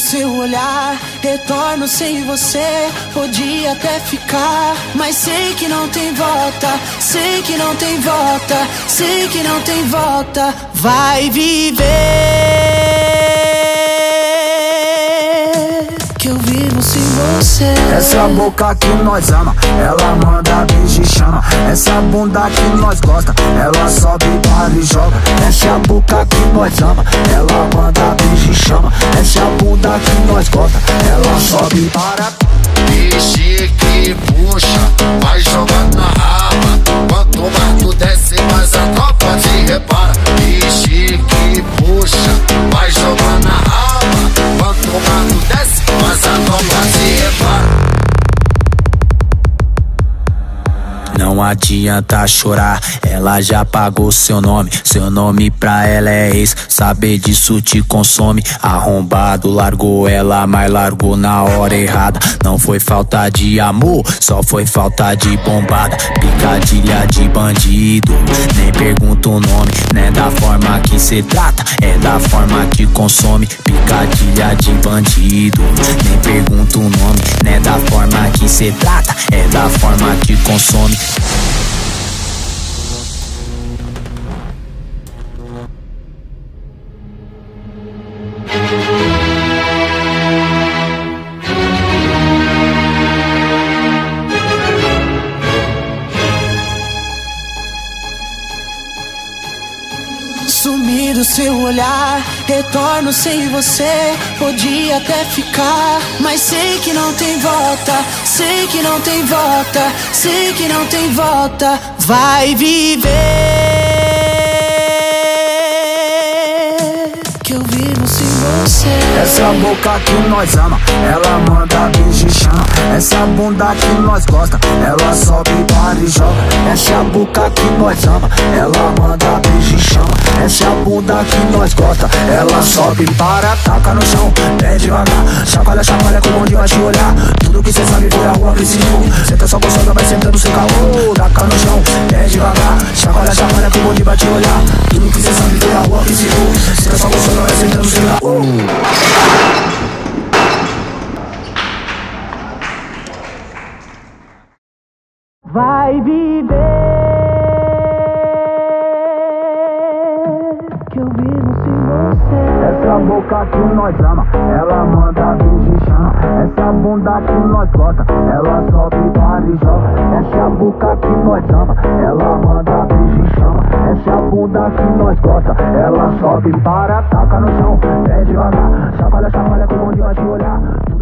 seu olhar, retorno sem você. Podia até ficar, mas sei que não tem volta. Sei que não tem volta, sei que não tem volta. Vai viver, que eu vivo sem você. Essa boca que nós ama, ela manda beijo e chama. Essa bunda que nós gosta, ela sobe, para e joga. Essa boca que nós ama, ela manda beijo e chama. Essa bunda que nós gosta, ela sobe, para. Vixe que puxa, vai jogando na raba. Quanto mais tu desce, mais a tropa te repara. Vixe que puxa, vai jogando na raba. Quanto mais tu desce, mais a tropa te repara. Não adianta chorar, ela já pagou seu nome. Seu nome pra ela é ex, saber disso te consome. Arrombado, largou ela, mas largou na hora errada. Não foi falta de amor, só foi falta de bombada. Picadilha de bandido, nem pergunta o nome. Não é da forma que cê trata, é da forma que consome. Picadilha de bandido, nem pergunta o nome. Não é da forma que cê trata, é da forma que consome. Sumi do seu olhar, retorno sem você. Podia até ficar, mas sei que não tem volta. Sei que não tem volta, sei que não tem volta. Vai viver, que eu vivo sem você. Essa boca que nós ama, ela manda beijo e chama. Essa bunda que nós gosta, ela sobe, para e joga. Essa boca que nós ama, ela manda beijo e chama. Essa bunda que nós gosta, ela sobe, para, taca no chão, bem devagar. Chacoalha, chacoalha, que o bonde vai te olhar. Tudo que cê sabe foi a rua que ensinou. Cê tá só gostando, vai sentando sem calor. Taca no chão, bem devagar. Chacoalha, chacoalha, que o bonde vai te olhar. Tudo que cê sabe foi a rua que ensinou. Cê tá só gostando, vai sentando sem calor. Vai viver, que eu vivo sem você. Essa boca que nós ama, ela manda beijo e chama. Essa bunda que nós gosta, ela sobe, para e joga. Essa boca que nós ama, ela manda beijo e chama. Essa bunda que nós gosta, ela sobe, para, taca no chão, bem devagar. Chacoalha, chacoalha, que o bonde vai te olhar.